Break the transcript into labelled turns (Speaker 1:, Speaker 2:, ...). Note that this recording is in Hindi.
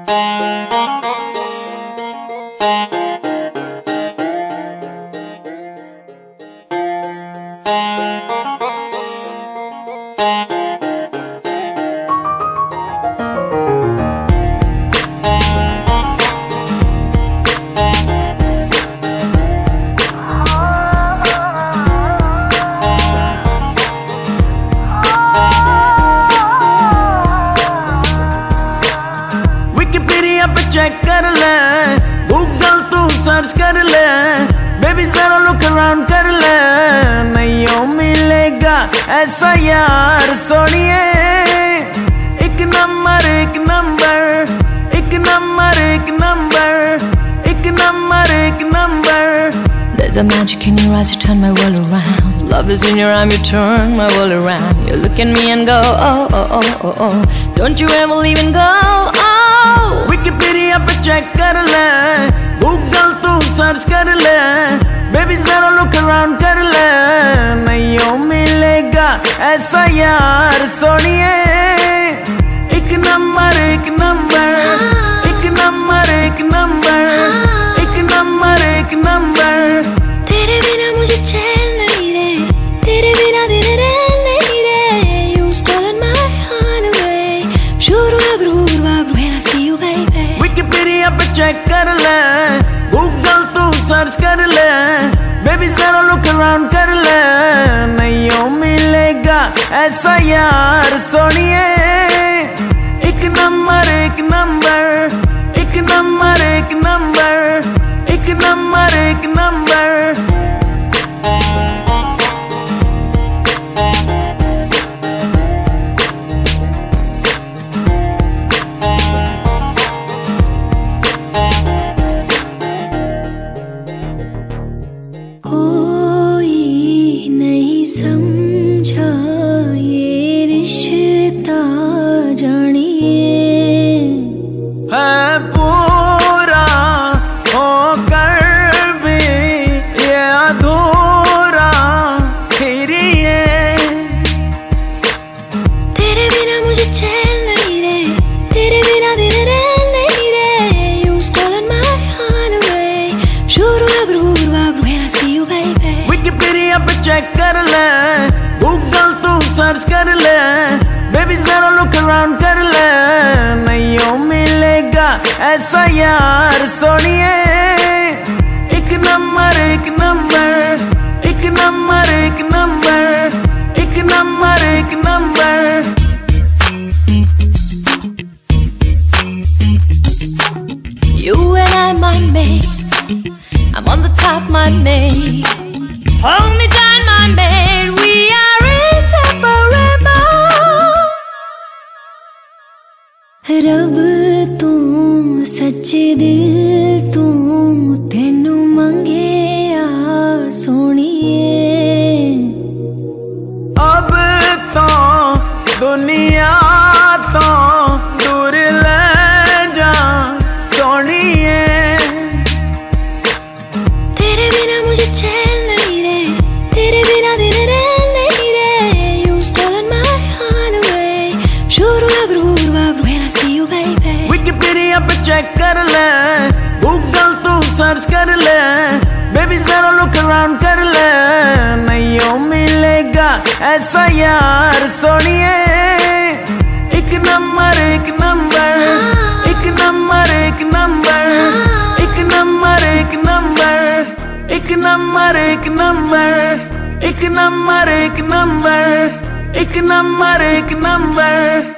Speaker 1: चेक कर ले, गूगल तू सर्च कर ले, बेबी जरा लुक अराउंड कर ले, नहीं मिलेगा ऐसा यार सोनिए। एक नंबर एक नंबर, एक नंबर एक नंबर, एक नंबर एक number.
Speaker 2: There's a magic in your eyes, you turn my world around. Love is in your arm, you turn my world around. You look at me and go, oh, oh, oh, oh, oh. Don't you ever leave and go, oh.
Speaker 1: Wikipedia पे चेक कर ले, गूगल तू सर्च कर ले, बेबी जरा लुक अराउंड कर ले, नहीं मिलेगा ऐसा यार सोनिए। एक नंबर एक नंबर, एक नंबर एक नंबर, एक नंबर एक नंबर।
Speaker 2: तेरे बिना मुझे चैन नहीं रे, तेरे बिना दिन रैन नहीं रे। You stolen my heart away. Shuru abru abru when I see you baby.
Speaker 1: Wikipedia पे चेक कर ले, गूगल तू सर्च कर ले, बेबी जरा लुक अराउंड कर ले, नहीं मिलेगा ऐसा यार सोनिए। एक नंबर एक नंबर, एक नंबर एक नंबर, एक नंबर एक नंबर।
Speaker 2: कोई नहीं समझा ये रिश्ता जानिए,
Speaker 1: है पूरा होकर भी ये अधूरा फिर ये।
Speaker 2: तेरे बिना मुझे चैन नहीं रे, तेरे बिना दिन रैन नहीं रे। You stolen my heart away. Shuru abru abru when I see you baby.
Speaker 1: Wikipedia पे चेक कर ले, गूगल तू सर्च कर ले, बेबी जरा लुक अराउंड कर ले, नहीं मिलेगा ऐसा यार सोनिए। एक नंबर एक नंबर, एक नंबर एक नंबर, एक नंबर एक number.
Speaker 2: You and I, my mate, I'm on the top, my mate. Hold me down, my mate, we are inseparable. रब तू सच्चे दिल तू, तेनू मंगे आ सोनिए।
Speaker 1: अब तो दुनिया तो दूर ले जा सोनिए।
Speaker 2: तेरे बिना मुझे चैन नहीं रे, तेरे बिना दिन रैन नहीं रे। You stolen my heart away. Shuru abru abru when I see you baby.
Speaker 1: Wikipedia पे चेक कर ले, गूगल तू सर्च कर ले, बेबी जरा लुक अराउंड कर ले, नहीं मिलेगा ऐसा यार सोनिए। एक नंबर एक नंबर, एक नंबर एक नंबर, एक नंबर एक नंबर, एक नंबर एक नंबर, एक नंबर एक नंबर, एक नंबर एक नंबर।